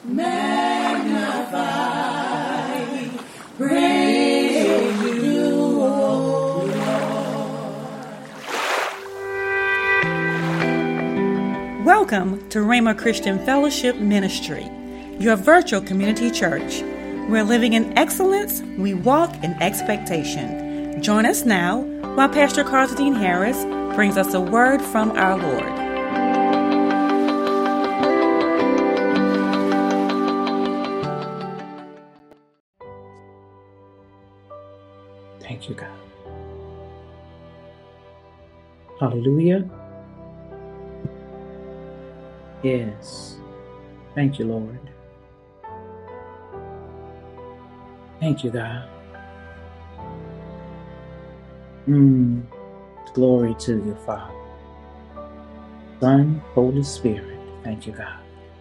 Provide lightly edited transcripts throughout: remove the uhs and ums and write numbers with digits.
magnify, praise you, O Lord. Welcome to Rhema Christian Fellowship Ministry, your virtual community church. We're living in excellence, we walk in expectation. Join us now while Pastor Carsdeen Harris brings us a word from our Lord. Thank you, God. Hallelujah. Yes. Thank you, Lord. Thank you, God. Glory to you, Father, Son, Holy Spirit. Thank you, God.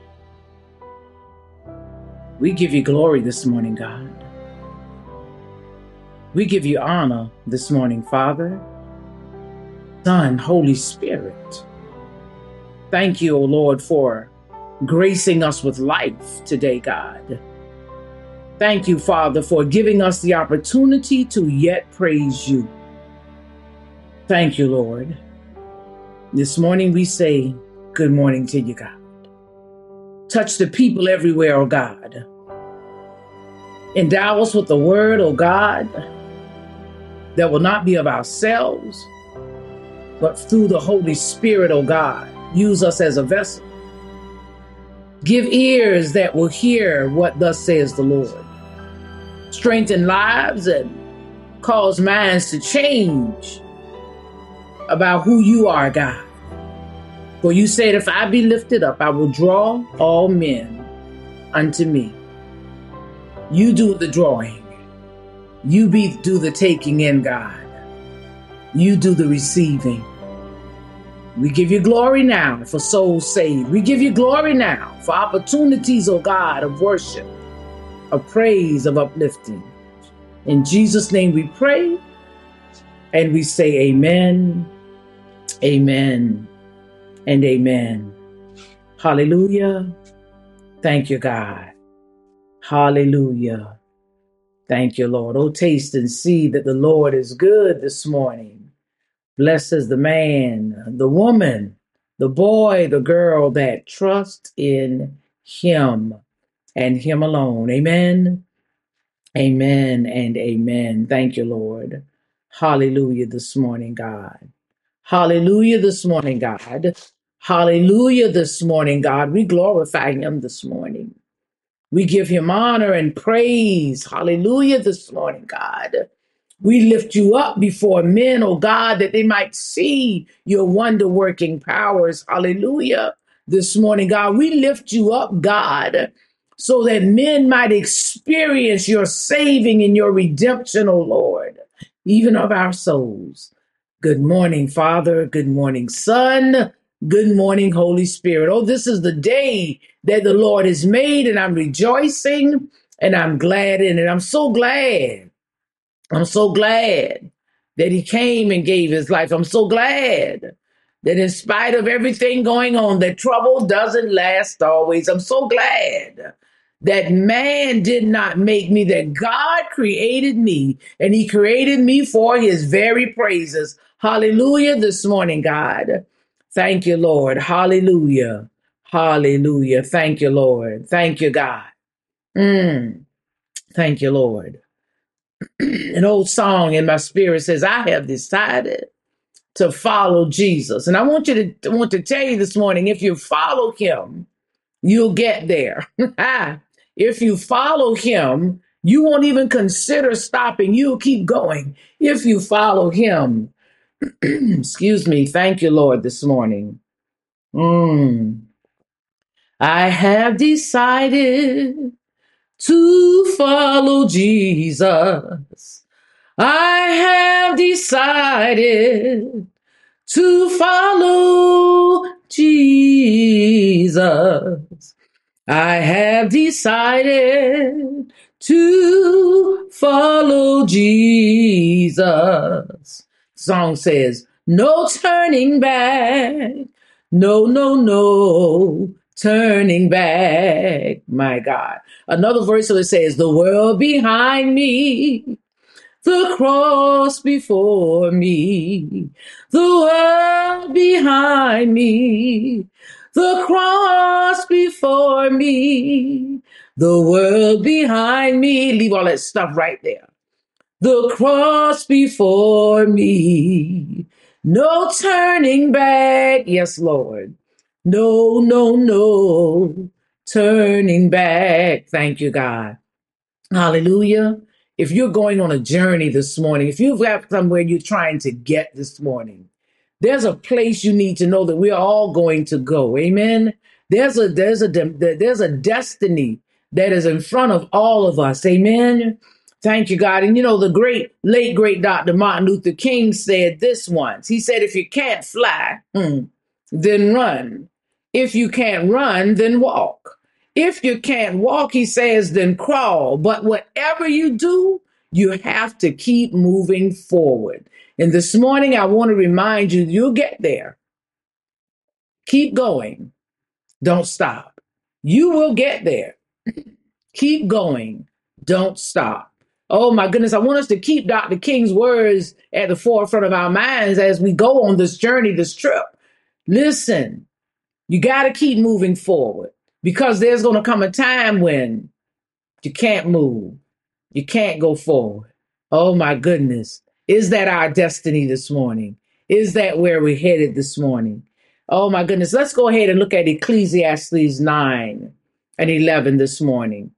We give you glory this morning, God. We give you honor this morning, Father, Son, Holy Spirit. Thank you, O Lord, for gracing us with life today, God. Thank you, Father, for giving us the opportunity to yet praise you. Thank you, Lord. This morning we say good morning to you, God. Touch the people everywhere, oh God. Endow us with the word, oh God, that will not be of ourselves, but through the Holy Spirit, oh God. Use us as a vessel. Give ears that will hear what thus says the Lord. Strengthen lives and cause minds to change about who you are, God. For you said, if I be lifted up, I will draw all men unto me. You do the drawing. You do the taking in, God. You do the receiving. We give you glory now for souls saved. We give you glory now for opportunities, oh God, of worship, of praise, of uplifting. In Jesus' name we pray and we say amen, amen, and amen. Hallelujah. Thank you, God. Hallelujah. Thank you, Lord. Oh, taste and see that the Lord is good this morning. Blessed is the man, the woman, the boy, the girl that trusts in him and him alone. Amen. Amen and amen. Thank you, Lord. Hallelujah this morning, God. Hallelujah this morning, God. Hallelujah this morning, God. We glorify him this morning. We give him honor and praise. Hallelujah this morning, God. We lift you up before men, oh God, that they might see your wonder-working powers. Hallelujah this morning, God. We lift you up, God, so that men might experience your saving and your redemption, oh Lord, even of our souls. Good morning, Father. Good morning, Son. Good morning, Holy Spirit. Oh, this is the day that the Lord has made, and I'm rejoicing and I'm glad in it. I'm so glad that he came and gave his life. I'm so glad that in spite of everything going on, that trouble doesn't last always. I'm so glad that man did not make me, that God created me, and he created me for his very praises. Hallelujah this morning, God. Thank you, Lord. Hallelujah. Hallelujah. Thank you, Lord. Thank you, God. Thank you, Lord. An old song in my spirit says, I have decided to follow Jesus. And I want to tell you this morning, if you follow him, you'll get there. If you follow him, you won't even consider stopping. You'll keep going. If you follow him, excuse me. Thank you, Lord, this morning. I have decided to follow Jesus. I have decided to follow Jesus. I have decided to follow Jesus. Song says, no turning back. No, no, no. turning back. My God. Another verse that says, the world behind me, the cross before me, the world behind me, the cross before me, the world behind me. Leave all that stuff right there. The cross before me, no turning back. Yes, Lord. No, no, no turning back. Thank you, God. Hallelujah. If you're going on a journey this morning, if you've got somewhere you're trying to get this morning, there's a place you need to know that we're all going to go. Amen. There's a destiny that is in front of all of us. Amen. Thank you, God. And you know, the late great Dr. Martin Luther King said this once. He said, if you can't fly, then run. If you can't run, then walk. If you can't walk, he says, then crawl. But whatever you do, you have to keep moving forward. And this morning, I want to remind you, you'll get there. Keep going. Don't stop. You will get there. Keep going. Don't stop. Oh my goodness. I want us to keep Dr. King's words at the forefront of our minds as we go on this journey, this trip. Listen, you got to keep moving forward because there's going to come a time when you can't move. You can't go forward. Oh my goodness. Is that our destiny this morning? Is that where we're headed this morning? Oh my goodness. Let's go ahead and look at Ecclesiastes 9 and 11 this morning.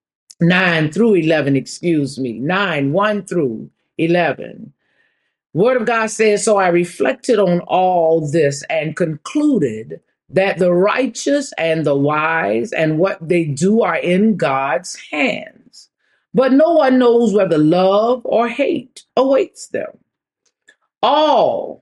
9 through 11, 9, 1 through 11. Word of God says, so I reflected on all this and concluded that the righteous and the wise and what they do are in God's hands. But no one knows whether love or hate awaits them. All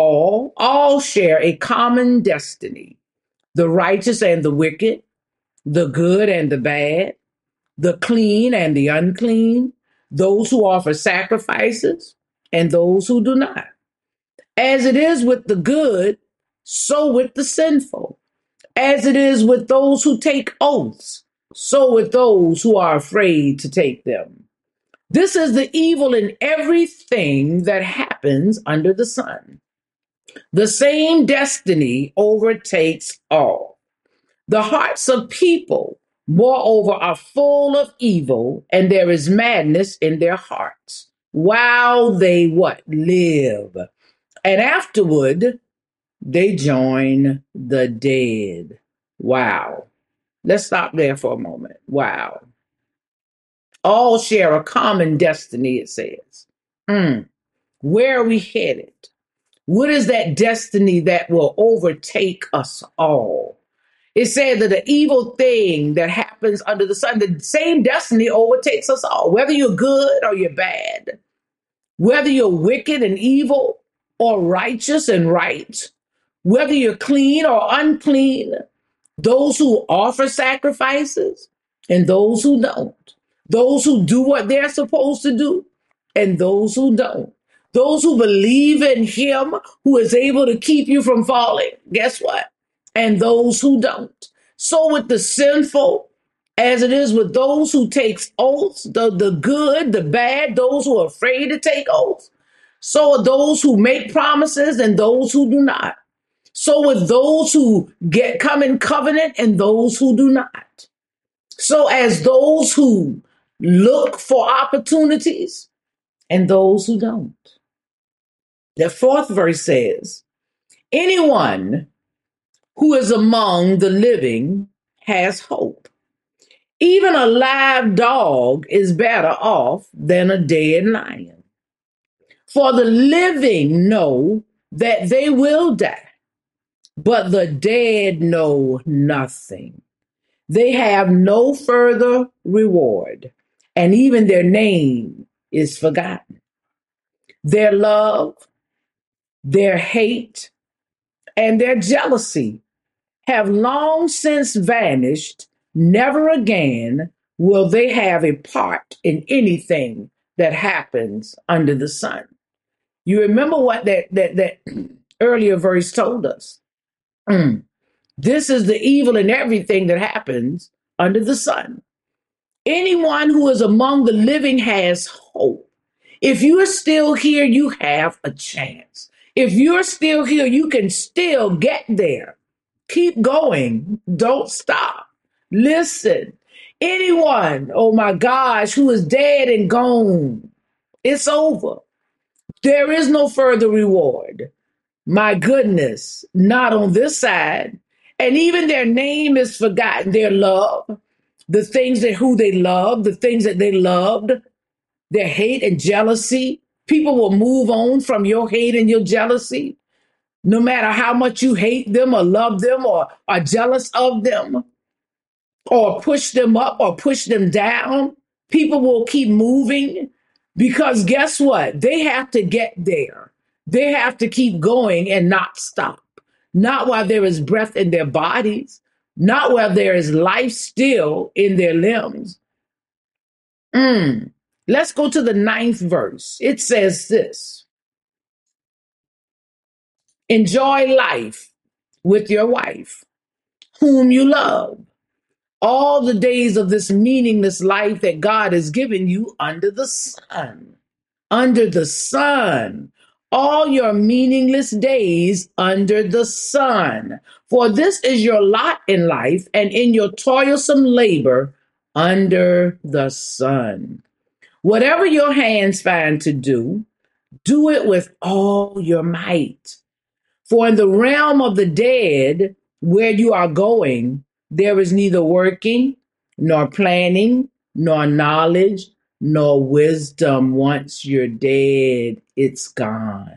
share a common destiny. The righteous and the wicked, the good and the bad, the clean and the unclean, those who offer sacrifices and those who do not. As it is with the good, so with the sinful. As it is with those who take oaths, so with those who are afraid to take them. This is the evil in everything that happens under the sun. The same destiny overtakes all. The hearts of people, moreover, are full of evil, and there is madness in their hearts while they live. And afterward, they join the dead. Wow. Let's stop there for a moment. Wow. All share a common destiny, it says. Where are we headed? What is that destiny that will overtake us all? It said that the evil thing that happens under the sun, the same destiny overtakes us all, whether you're good or you're bad, whether you're wicked and evil or righteous and right, whether you're clean or unclean, those who offer sacrifices and those who don't, those who do what they're supposed to do and those who don't, those who believe in him who is able to keep you from falling, guess what? And those who don't. So with the sinful, as it is with those who take oaths, the good, the bad, those who are afraid to take oaths, so are those who make promises and those who do not. So with those who come in covenant and those who do not. So as those who look for opportunities and those who don't. The fourth verse says, anyone who is among the living has hope. Even a live dog is better off than a dead lion. For the living know that they will die, but the dead know nothing. They have no further reward, and even their name is forgotten. Their love, their hate, and their jealousy have long since vanished. Never again will they have a part in anything that happens under the sun. You remember what that earlier verse told us. This is the evil in everything that happens under the sun. Anyone who is among the living has hope. If you are still here, you have a chance. If you're still here, you can still get there. Keep going. Don't stop. Listen, anyone, oh my gosh, who is dead and gone, it's over. There is no further reward. My goodness, not on this side. And even their name is forgotten, their love, the things that who they love, the things that they loved, their hate and jealousy. People will move on from your hate and your jealousy, no matter how much you hate them or love them or are jealous of them or push them up or push them down. People will keep moving because guess what? They have to get there. They have to keep going and not stop. Not while there is breath in their bodies, not while there is life still in their limbs. Let's go to the 9th verse. It says this: enjoy life with your wife, whom you love, all the days of this meaningless life that God has given you under the sun. Under the sun. All your meaningless days under the sun. For this is your lot in life and in your toilsome labor under the sun. Whatever your hands find to do, do it with all your might. For in the realm of the dead, where you are going, there is neither working, nor planning, nor knowledge, nor wisdom. Once you're dead, it's gone.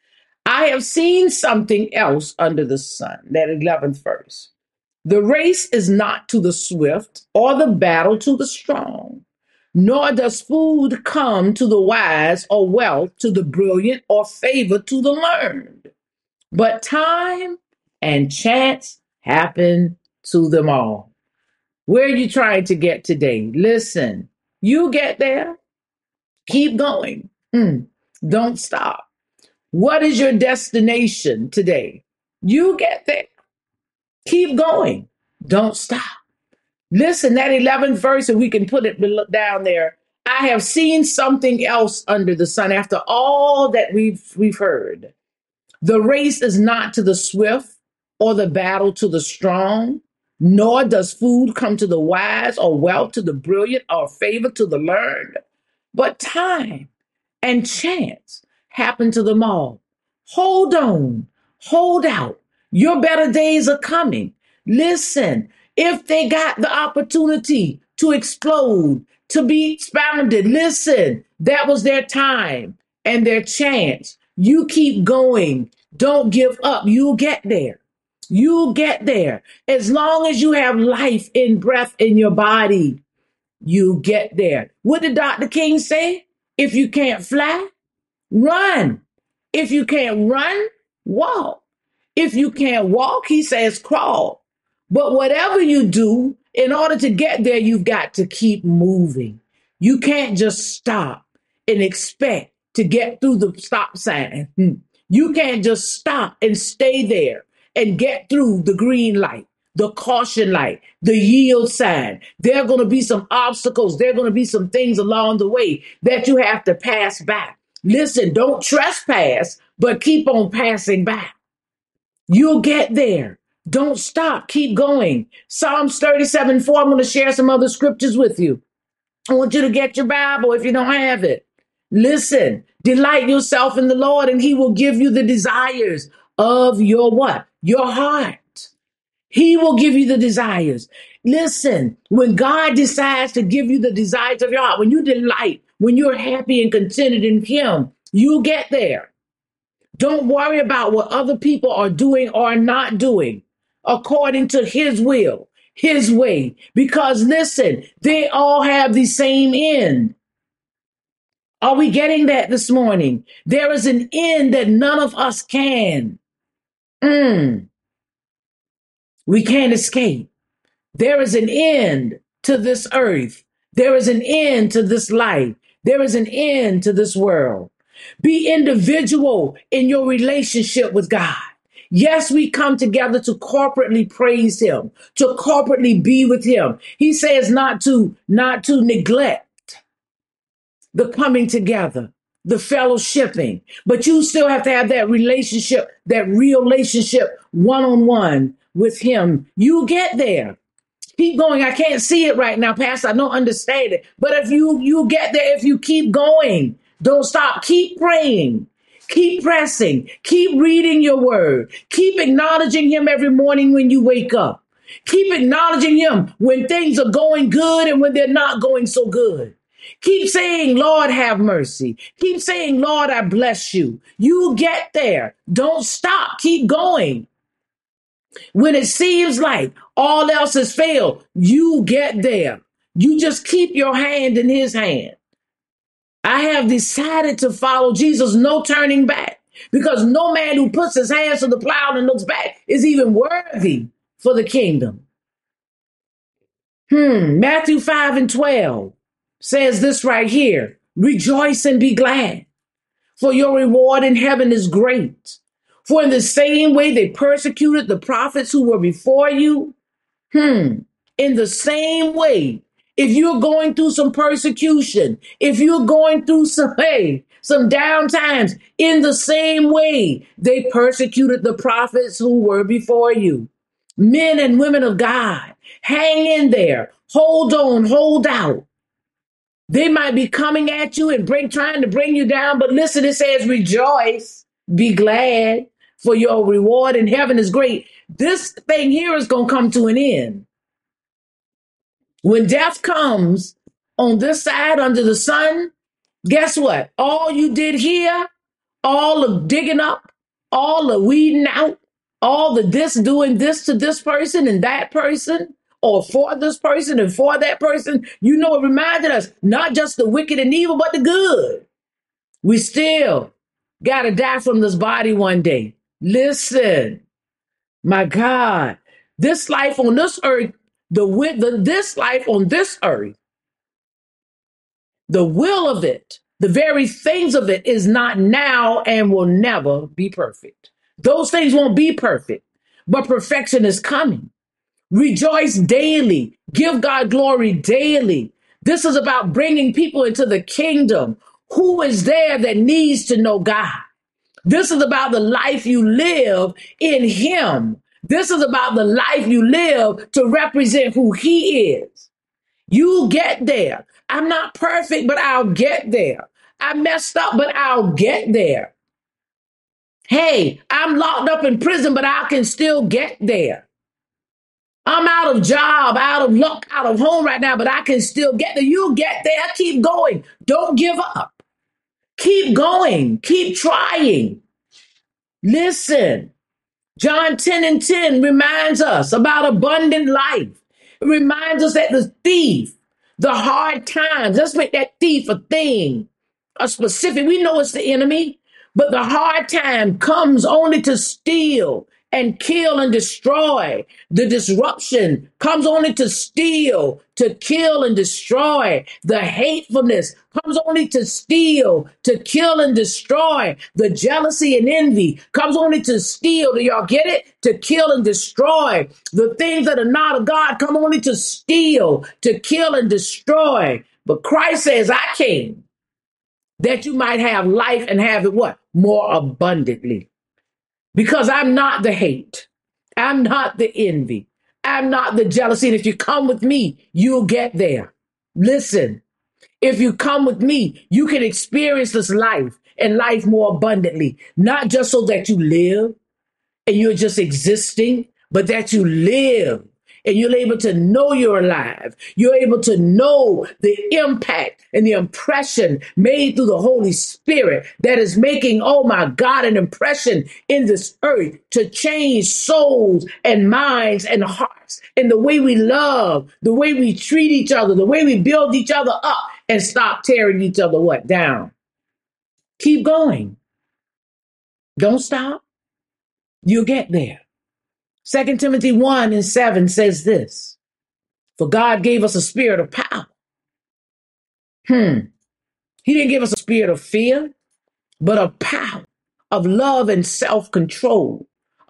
I have seen something else under the sun. That 11th verse. The race is not to the swift, or the battle to the strong, nor does food come to the wise, or wealth to the brilliant, or favor to the learned. But time and chance happen to them all. Where are you trying to get today? Listen, you get there. Keep going. Don't stop. What is your destination today? You get there. Keep going. Don't stop. Listen, that 11th verse, and we can put it down there. I have seen something else under the sun after all that we've heard. The race is not to the swift or the battle to the strong, nor does food come to the wise or wealth to the brilliant or favor to the learned, but time and chance happen to them all. Hold on, hold out. Your better days are coming. Listen, if they got the opportunity to explode, to be expounded, listen, that was their time and their chance. You keep going. Don't give up. You'll get there. You'll get there. As long as you have life and breath in your body, you get there. What did Dr. King say? If you can't fly, run. If you can't run, walk. If you can't walk, he says crawl. But whatever you do, in order to get there, you've got to keep moving. You can't just stop and expect to get through the stop sign. You can't just stop and stay there and get through the green light, the caution light, the yield sign. There are going to be some obstacles. There are going to be some things along the way that you have to pass by. Listen, don't trespass, but keep on passing by. You'll get there. Don't stop. Keep going. Psalms 37:4. I'm going to share some other scriptures with you. I want you to get your Bible if you don't have it. Listen, delight yourself in the Lord and he will give you the desires of your what? Your heart. He will give you the desires. Listen, when God decides to give you the desires of your heart, when you delight, when you're happy and contented in him, you'll get there. Don't worry about what other people are doing or not doing according to his will, his way. Because listen, they all have the same end. Are we getting that this morning? There is an end that none of us can. We can't escape. There is an end to this earth. There is an end to this life. There is an end to this world. Be individual in your relationship with God. Yes, we come together to corporately praise him, to corporately be with him. He says not to neglect the coming together, the fellowshipping, but you still have to have that relationship, that real relationship one-on-one with him. You get there. Keep going. I can't see it right now, Pastor. I don't understand it. But if you get there, if you keep going, don't stop. Keep praying. Keep pressing. Keep reading your word. Keep acknowledging him every morning when you wake up. Keep acknowledging him when things are going good and when they're not going so good. Keep saying, Lord, have mercy. Keep saying, Lord, I bless you. You get there. Don't stop. Keep going. When it seems like all else has failed, you get there. You just keep your hand in his hand. I have decided to follow Jesus, no turning back, because no man who puts his hands to the plow and looks back is even worthy for the kingdom. Matthew 5:12 says this right here. Rejoice and be glad, for your reward in heaven is great. For in the same way they persecuted the prophets who were before you, in the same way, if you're going through some persecution, if you're going through some down times, in the same way, they persecuted the prophets who were before you. Men and women of God, hang in there, hold on, hold out. They might be coming at you and trying to bring you down, but listen, it says rejoice, be glad, for your reward in heaven is great. This thing here is going to come to an end. When death comes on this side under the sun, guess what? All you did here, all the digging up, all the weeding out, all the this doing this to this person and that person, or for this person and for that person, you know, it reminded us not just the wicked and evil, but the good. We still got to die from this body one day. Listen, my God, this life on this earth, this life on this earth, the will of it, the very things of it is not now and will never be perfect. Those things won't be perfect, but perfection is coming. Rejoice daily. Give God glory daily. This is about bringing people into the kingdom. Who is there that needs to know God? This is about the life you live in him. This is about the life you live to represent who he is. You get there. I'm not perfect, but I'll get there. I messed up, but I'll get there. Hey, I'm locked up in prison, but I can still get there. I'm out of job, out of luck, out of home right now, but I can still get there. You get there. Keep going. Don't give up. Keep going. Keep trying. Listen, John 10:10 reminds us about abundant life. It reminds us that the thief, the hard times, let's make that thief a thing, a specific. We know it's the enemy, but the hard time comes only to steal and kill and destroy. The disruption comes only to steal, to kill and destroy. The hatefulness comes only to steal, to kill and destroy. The jealousy and envy comes only to steal. Do y'all get it? To kill and destroy. The things that are not of God come only to steal, to kill and destroy. But Christ says, I came that you might have life and have it what? More abundantly. Because I'm not the hate. I'm not the envy. I'm not the jealousy. And if you come with me, you'll get there. Listen, if you come with me, you can experience this life and life more abundantly, not just so that you live and you're just existing, but that you live and you're able to know you're alive. You're able to know the impact and the impression made through the Holy Spirit that is making, oh my God, an impression in this earth to change souls and minds and hearts and the way we love, the way we treat each other, the way we build each other up and stop tearing each other what? Down. Keep going. Don't stop. You'll get there. 2 Timothy 1:7 says this, for God gave us a spirit of power. He didn't give us a spirit of fear, but of power, of love and self-control,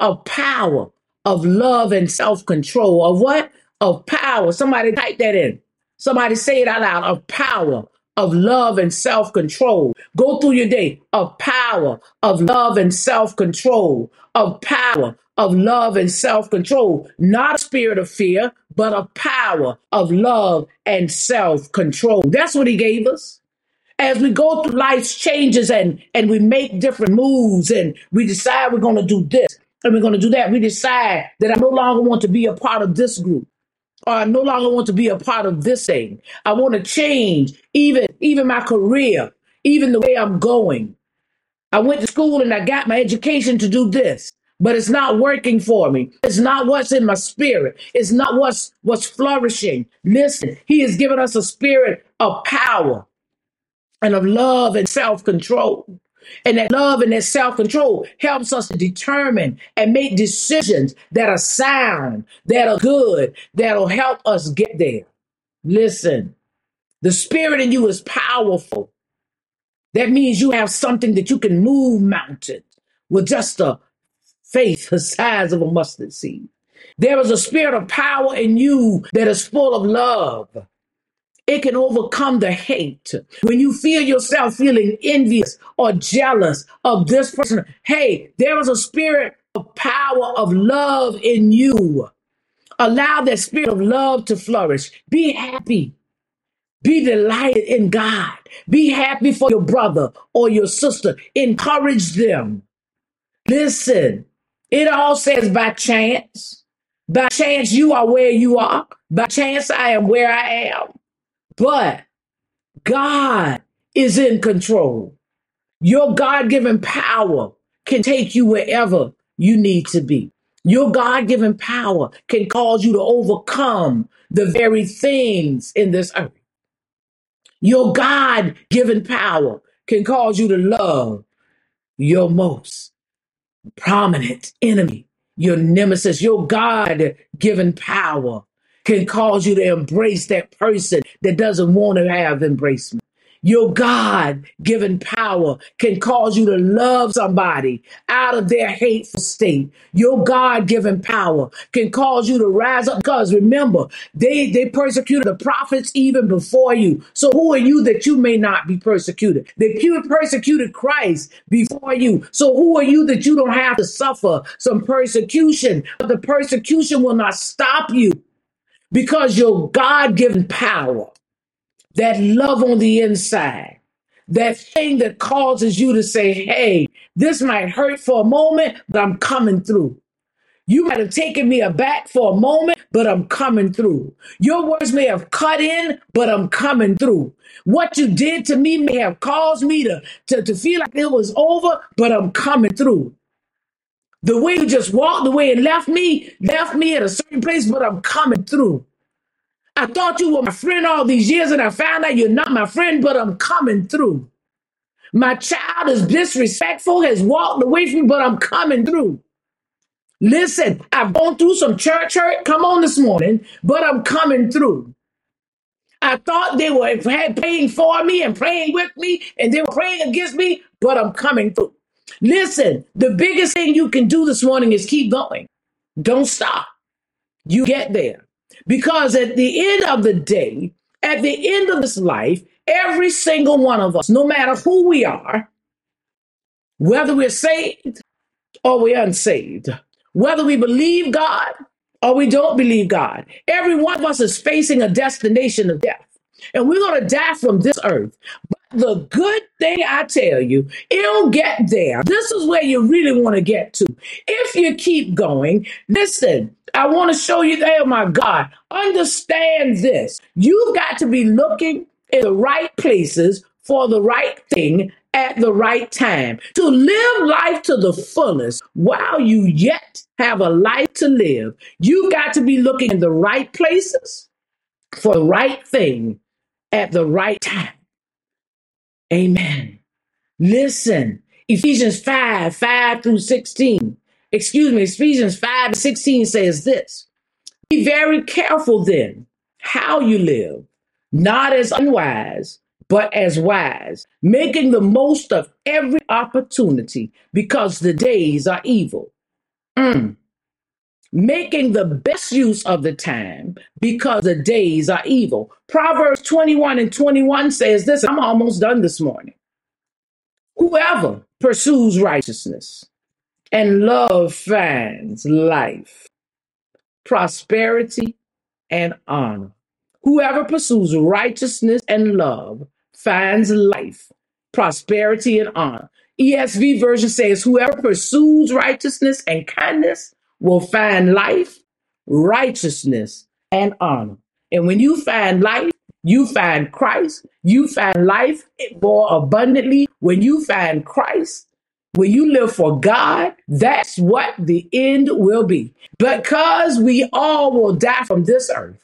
of power, of love and self-control. Of what? Of power. Somebody type that in. Somebody say it out loud. Of power, of love and self-control. Go through your day. Of power, of love and self-control. Of power, of love and self-control. Not a spirit of fear, but a power of love and self-control. That's what he gave us. As we go through life's changes and we make different moves and we decide we're going to do this and we're going to do that, we decide that I no longer want to be a part of this group, or I no longer want to be a part of this thing. I want to change even my career, even the way I'm going. I went to school and I got my education to do this, but it's not working for me. It's not what's in my spirit. It's not what's flourishing. Listen, he has given us a spirit of power and of love and self-control. And that love and that self-control helps us to determine and make decisions that are sound, that are good, that'll help us get there. Listen, the spirit in you is powerful. That means you have something that you can move mountains with just a faith the size of a mustard seed. There is a spirit of power in you that is full of love. It can overcome the hate. When you feel yourself feeling envious or jealous of this person, hey, there is a spirit of power of love in you. Allow that spirit of love to flourish. Be happy. Be delighted in God. Be happy for your brother or your sister. Encourage them. Listen, it all says by chance. By chance, you are where you are. By chance, I am where I am. But God is in control. Your God-given power can take you wherever you need to be. Your God-given power can cause you to overcome the very things in this earth. Your God-given power can cause you to love your most prominent enemy, your nemesis. Your God-given power can cause you to embrace that person that doesn't want to have embracement. Your God-given power can cause you to love somebody out of their hateful state. Your God-given power can cause you to rise up, because remember, they persecuted the prophets even before you. So who are you that you may not be persecuted? They persecuted Christ before you. So who are you that you don't have to suffer some persecution? But the persecution will not stop you, because your God-given power, that love on the inside, that thing that causes you to say, hey, this might hurt for a moment, but I'm coming through. You might have taken me aback for a moment, but I'm coming through. Your words may have cut in, but I'm coming through. What you did to me may have caused me to feel like it was over, but I'm coming through. The way you just walked away and left me at a certain place, but I'm coming through. I thought you were my friend all these years, and I found out you're not my friend, but I'm coming through. My child is disrespectful, has walked away from me, but I'm coming through. Listen, I've gone through some church hurt. Come on this morning, but I'm coming through. I thought they were praying for me and praying with me, and they were praying against me, but I'm coming through. Listen, the biggest thing you can do this morning is keep going. Don't stop. You get there. Because at the end of the day, at the end of this life, every single one of us, no matter who we are, whether we're saved or we're unsaved, whether we believe God or we don't believe God, every one of us is facing a destination of death. And we're going to die from this earth. But the good thing, I tell you, it'll get there. This is where you really want to get to. If you keep going, listen, I want to show you, oh my God, understand this. You've got to be looking in the right places for the right thing at the right time. To live life to the fullest while you yet have a life to live, you've got to be looking in the right places for the right thing at the right time. Amen. Listen, Ephesians 5:5-16. Ephesians 5:16 says this. Be very careful then how you live, not as unwise, but as wise, making the most of every opportunity, because the days are evil. Mm. Making the best use of the time because the days are evil. Proverbs 21:21 says this. I'm almost done this morning. Whoever pursues righteousness and love finds life, prosperity, and honor. Whoever pursues righteousness and love finds life, prosperity, and honor. ESV version says, whoever pursues righteousness and kindness will find life, righteousness, and honor. And when you find life, you find Christ. You find life more abundantly. When you find Christ, when you live for God, that's what the end will be. Because we all will die from this earth,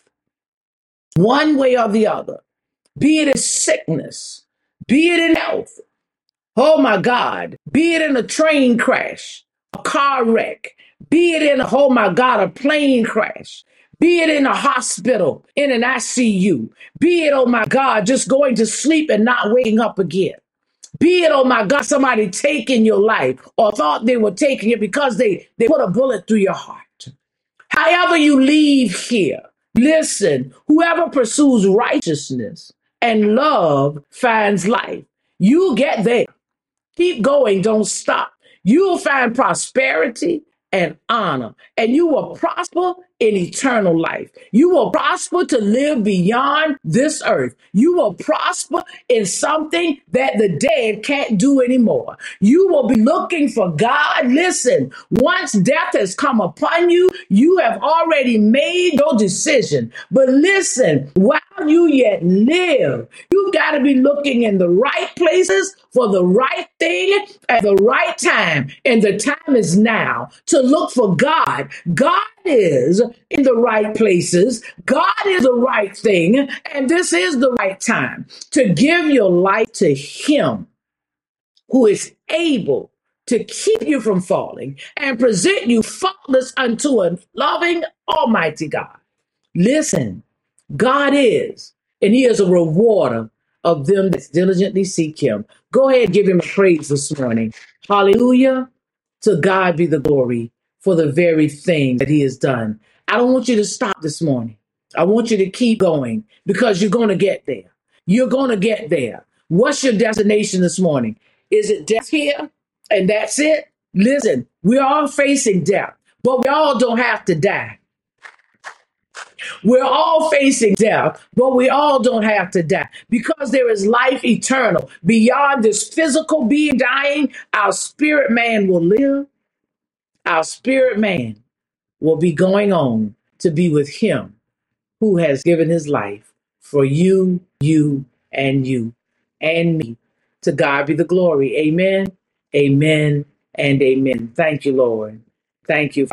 one way or the other, be it in sickness, be it in health. Oh my God, be it in a train crash, a car wreck, be it in oh my God, a plane crash, be it in a hospital, in an ICU, be it, oh my God, just going to sleep and not waking up again. Be it, oh my God, somebody taking your life or thought they were taking it because they put a bullet through your heart. However you leave here, listen, whoever pursues righteousness and love finds life. You get there. Keep going. Don't stop. You will find prosperity and honor, and you will prosper in eternal life. You will prosper to live beyond this earth. You will prosper in something that the dead can't do anymore. You will be looking for God. Listen, once death has come upon you, you have already made your decision. But listen, while you yet live, you got to be looking in the right places for the right thing at the right time. And the time is now to look for God. God is in the right places. God is the right thing. And this is the right time to give your life to Him who is able to keep you from falling and present you faultless unto a loving Almighty God. Listen, God is, and He is a rewarder of them that diligently seek Him. Go ahead and give Him a praise this morning. Hallelujah. To God be the glory for the very thing that He has done. I don't want you to stop this morning. I want you to keep going because you're going to get there. You're going to get there. What's your destination this morning? Is it death here and that's it? Listen, we're all facing death, but we all don't have to die. We're all facing death, but we all don't have to die because there is life eternal. Beyond this physical being dying, our spirit man will live. Our spirit man will be going on to be with Him who has given His life for you, and me. To God be the glory. Amen, amen, and amen. Thank you, Lord. Thank you.